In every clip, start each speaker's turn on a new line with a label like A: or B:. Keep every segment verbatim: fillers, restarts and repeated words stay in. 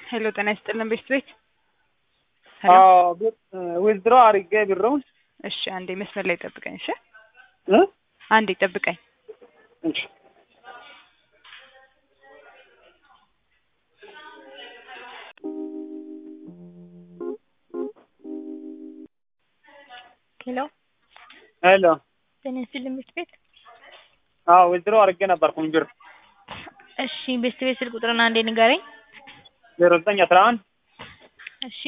A: ሄሎ ጤና ይስጥልን ቤት ቤት
B: አዎ ዊዝድሮ አድርጌ ብሩን
A: እሺ አንዴ መስመር ላይ ጠብቀኝ እሺ
B: እ
A: አንዴ ጠብቀኝ
B: እሺ
C: ሄሎ
B: ሄሎ
C: ጤና ይስጥልን ቤት ቤት
B: አዎ ዊዝድሮ አድርጌ ነበርኩኝ ብር
C: እሺ ቤት ቤት ስልክ ቁጥሩን አንዴ ንገረኝ
B: ዜሮ ዘጠኝ አስራ አንድ
C: እሺ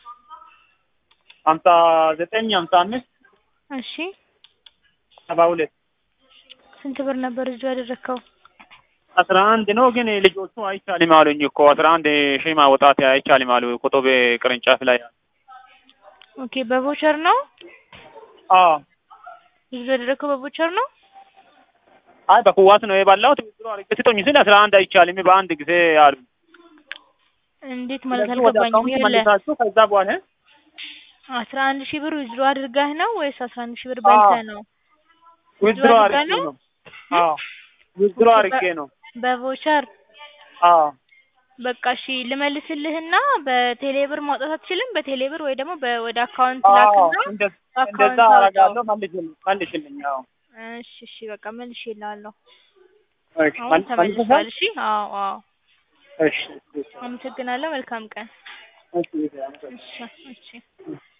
B: ሀምሳ ዘጠኝ ሀምሳ አምስት
C: እሺ
B: ሰባ ሁለት
C: ስንት ብር ነበር እዚሁ ያደረከው?
B: አስራ አንድ ነው ግን ልጆቹ አይቻልም አሉኝ እኮ አስራ አንድ ሺህ ማውጣት አይቻልም አሉ ኮቶቤ ቅርንጫፍ ላይ።
C: ኦኬ በቮቸር ነው?
B: አዎ
C: እዚሁ ያደረከው በቮቸር ነው?
B: አይ በኩዋት ነው የባላሁት ዊዝድሮ አድርጌ ስጦኝ ስል አስራ አንድ አይቻልም በአንድ ጊዜ አሉ።
C: እንዴት ማለት አልገባኝም።
B: ይኸውልህ ከዛ በኋላ
C: አስራ አንድ ሺህ ብር ዊዝድሮ አድርጋህ ነው ወይስ አስራ አንድ ሺህ ብር በልተህ ነው?
B: ዊዝድሮ አድርጌ ነው። አዎ ዊዝድሮ አድርጌ ነው
C: በቮቸር።
B: አዎ
C: በቃ እሺ ልመልስልህና በቴሌ ብር ማውጣት አትችልም? በቴሌ ብር ወይ ደግሞ ወደ አካውንት ላክና
B: እንደዛ አደርጋለሁ። መልሽልኝ መልሽልኝ። አዎ
C: እሺ እሺ በቃ መልሼልሃለሁ።
B: እሺ
C: አሁን ተመልሷል። እሺ አዎ አዎ
B: እሺ
C: አመሰግናለሁ። መልካም ቀን።
B: እሺ
C: እሺ እሺ